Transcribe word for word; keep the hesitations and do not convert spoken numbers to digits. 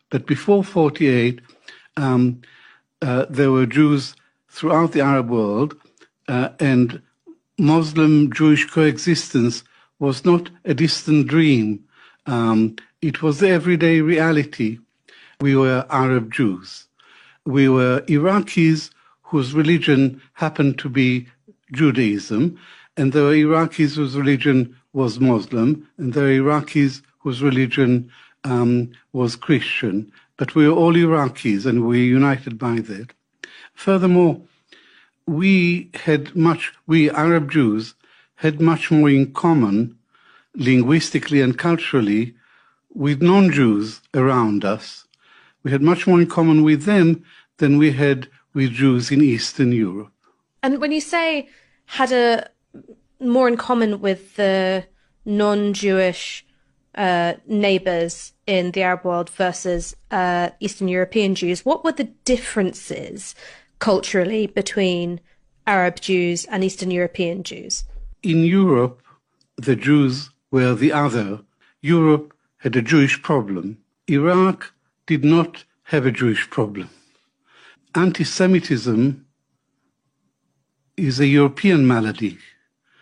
But before forty-eight, um, uh, there were Jews throughout the Arab world, uh, and Muslim-Jewish coexistence was not a distant dream. Um, it was the everyday reality. We were Arab Jews. We were Iraqis whose religion happened to be Judaism, and there were Iraqis whose religion was Muslim, and there were Iraqis whose religion um, was Christian. But we were all Iraqis, and we were united by that. Furthermore, we had much, we Arab Jews had much more in common, linguistically and culturally, with non-Jews around us. We had much more in common with them than we had with Jews in Eastern Europe. And when you say had a more in common with the non-Jewish uh, neighbours in the Arab world versus uh, Eastern European Jews, what were the differences culturally between Arab Jews and Eastern European Jews? In Europe, the Jews were the other. Europe had a Jewish problem. Iraq did not have a Jewish problem. Anti-Semitism is a European malady.